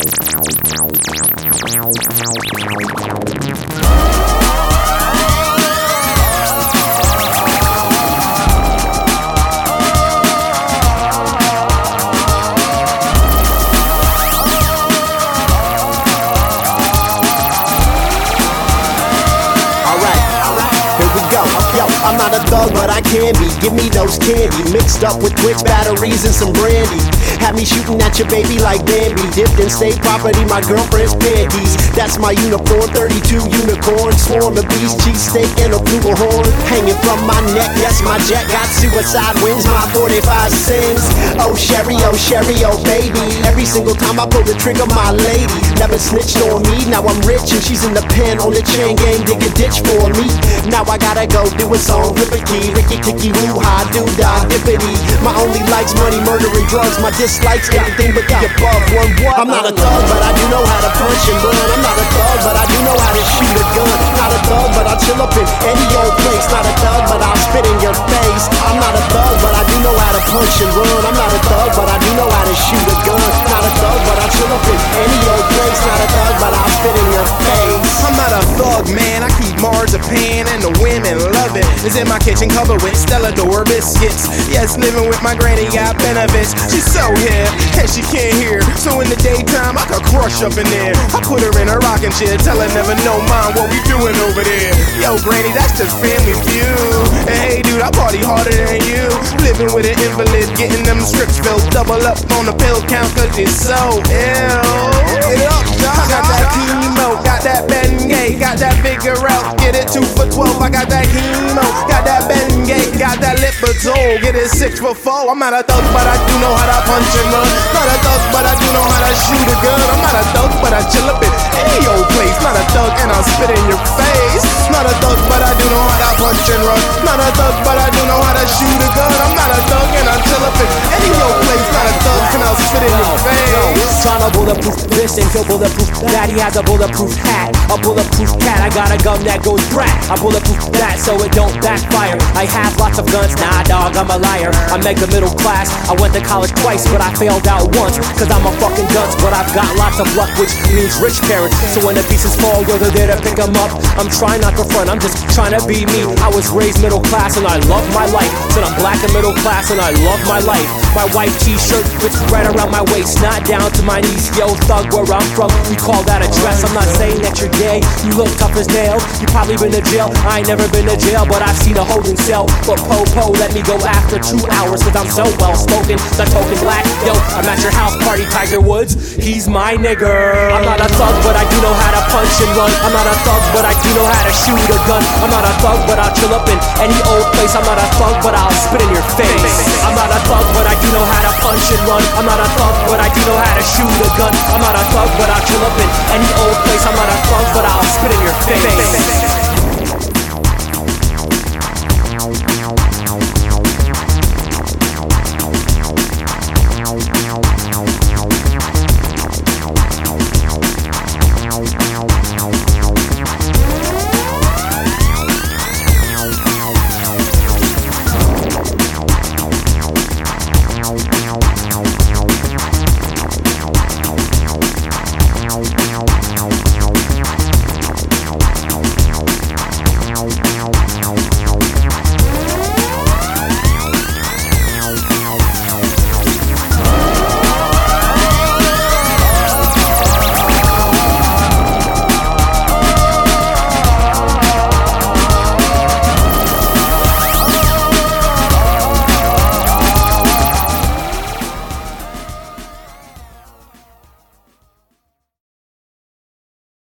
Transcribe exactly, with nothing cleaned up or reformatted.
I'm not a thug, but I can be. Give me those candy, mixed up with Twix batteries and some brandy. Have me shooting at your baby like Bambi. Dipped in state property, my girlfriend's panties. That's my uniform, thirty-two unicorn. Swarm of beast, cheesesteak and a flugelhorn. Hanging from my neck, yes, my jet got suicide wings. My forty-five sings. Oh, Sherry, oh, Sherry, oh, baby. Every single time I pull the trigger, my lady never snitched on me. Now I'm rich and she's in the pen on the chain gang. Dig a ditch for me. Now I gotta go do a song, flip a key, Ricky Ticky Woo Ha Do Da Dippity. My only likes money, murder and drugs. My dislikes everything but the above. One what? I'm not a thug, but I do know how to punch and run. I'm not a thug, but I do know how to shoot a gun. Not a thug, but I chill up in any old place. Not a thug, but I'll spit in your face. I'm not a thug, but I do know how to punch and run. I'm not a thug, but I do know how to shoot a gun. Not a thug, but I chill up in any old place. Not a thug, but I'll spit in your face. I'm not a thug, man. I keep marzipan and the women love it. It's in my kitchen covered with Stella D'or biscuits. Yes, living with my granny got benefits. She's so hip and she can't hear. So in the daytime I could crush up in there. I put her in a rocking chair, tell her never know mine what we doing over there. Yo, granny, that's just family feud. And hey, dude, I party harder than you. Living with an invalid, getting them scripts filled. Double up on the pill count cause you're so ill. Get up, I got that chemo, got that Bengay, got that figure out. Get it two for twelve, I got that chemo, got that Bengay, got that Lipitor. Get it six for four. I'm not a thug, but I do know how to punch and run. Not a thug, but I do know how to shoot a gun. I'm not a thug, but I chill up in any old place. Not a thug, and I'll spit in your face. Not a thug, but I do know how to punch and run. Not a thug, but I do know how to shoot a gun. I'm not a thug, and I chill up in any old place. Not a thug, and I'll spit in your face. Tryna bulletproof this and feel bulletproof that. He has a bulletproof hat, a bulletproof cat. I got a gun that goes brat. I bulletproof that so it don't backfire. I have lots of guns, nah dog, I'm a liar. I'm mega middle class, I went to college twice, but I failed out once. Cause I'm a fucking dunce, but I've got lots of luck, which means rich parents. So when the pieces fall, yo, they're there to pick them up. I'm trying not to front, I'm just trying to be me. I was raised middle class and I love my life. Said I'm black and middle class and I love my life. My white t-shirt fits right around my waist, not down to my knees. Yo, thug, where I'm from, we call that a dress. I'm not saying that you're gay, you look tough as nails. You probably been to jail, I ain't never been to jail, but I've seen a holding cell. But po-po let me go after two hours, cause I'm so well spoken. The token black, yo, I'm at your house party, Tiger Woods, he's my nigga. I'm not a thug, but I do know how to punch and run. I'm not a thug, but I do know how to shoot a gun. I'm not a thug, but I'll chill up in any old place. I'm not a thug, but I'll spit in your face. I'm not a thug, but I do know how to punch and run. I'm not a thug, but I do know how to shoot a gun. I'm not a thug, but I'll chill up in any old place. I'm not a thug, but I'll spit in your face.